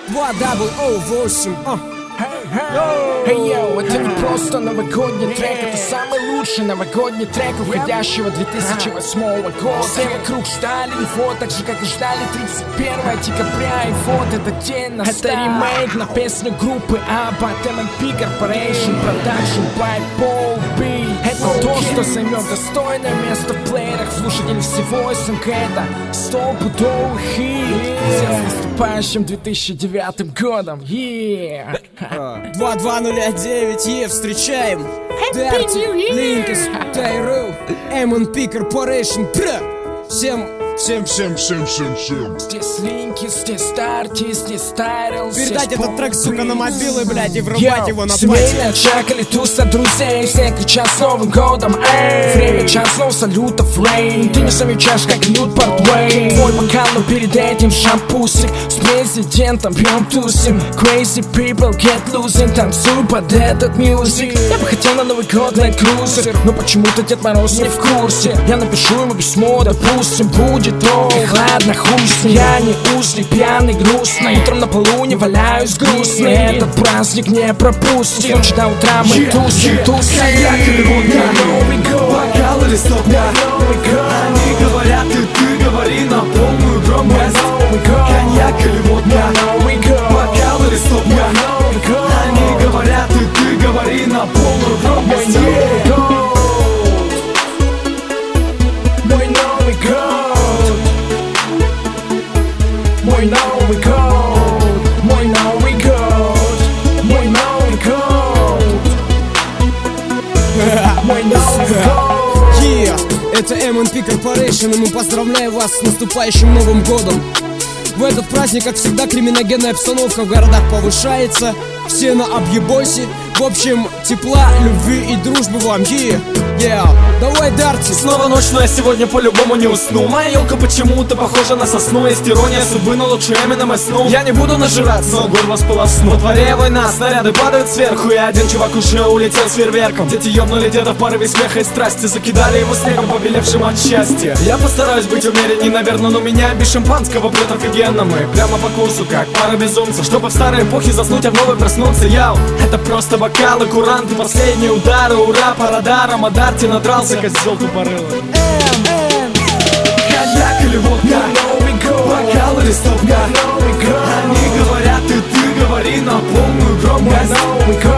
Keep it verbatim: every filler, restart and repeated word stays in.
два дабл о восемь. Эй, йоу, это не просто новогодний трек, это самый лучший новогодний трек уходящего две тысячи восьмого года. Все вокруг ждали его, так же как и ждали тридцать первого декабря. И вот этот день настал. Это ремейк на песню группы Абба, эм эн пи Corporation, Production by Paul B. Это то, что займет достойное место в плеерах слушателей всего СНГ. Это стопудовый хит. Всех с наступающим две тысячи девятым годом. Yeah. два два ноль девять, е, встречаем Дарти, Линкис, Тайру, эм эн пи Corporation. Всем, всем, всем, всем, всем, всем. Здесь Линкис, здесь Дарти, здесь Тайрл. Передать этот трек, сука, на мобилы, блядь, и врубать его на пати. Семейная чака, туса друзей, все кричат с Новым годом, эй. Время часов, салютов, рейн. Ты не замечаешь, как льют портвей. Твой бокал, но перед этим шампусик. С президентом пьем тусим. Crazy people get losing. Танцуй под этот мьюзик. Я бы хотел на Новый год на крузер, но почему-то Дед Мороз не в курсе. Я напишу ему письмо, допустим, будет ой, ладно, хуй с ним. Я не узник, пьяный, грустный. Утром на полу не валяюсь грустный. Этот праздник не пропустим. С ночи до утра мы тусим, тусим. Коньяк или водка, Новый год, бокал или стопка, Новый год. Они говорят, и ты говори на полную громкость. Коньяк или водка, Новый год, бокал или стопка, Новый год. Они говорят, и ты говори на полную громкость. Мой Новый год, мой Новый год, мой Новый год, мой Новый год, мой Новый год. Yeah, это эм эн пи Corporation, и мы поздравляем вас с наступающим Новым годом. В этот праздник, как всегда, криминогенная обстановка в городах повышается. Все на объебосе. В общем, тепла, любви и дружбы вам. Yeah, yeah. Давай, Дарти. Снова ночь, но я сегодня по-любому не усну. Моя елка почему-то похожа на сосну. Есть ирония судьбы, но лучше Эмином и сну. Я не буду нажираться, но горло сполосну. Во дворе война, снаряды падают сверху. И один чувак уже улетел с фейерверком. Дети ёбнули деда в порыве смеха и страсти. Закидали его снегом, побелевшим от счастья. Я постараюсь быть умеренней, наверное, но меня без шампанского пьет офигенно. Мы прямо по курсу, как пара безумцев. Чтобы в старой эпохе заснуть, а в новой проснуться. Яу, это просто бокалы, куранты, последние удары. Ура, по радарам, а Дарти надрался, козел тупорылый. Коньяк или водка, бокал или стопка, Они говорят, и ты говори на полную громкость.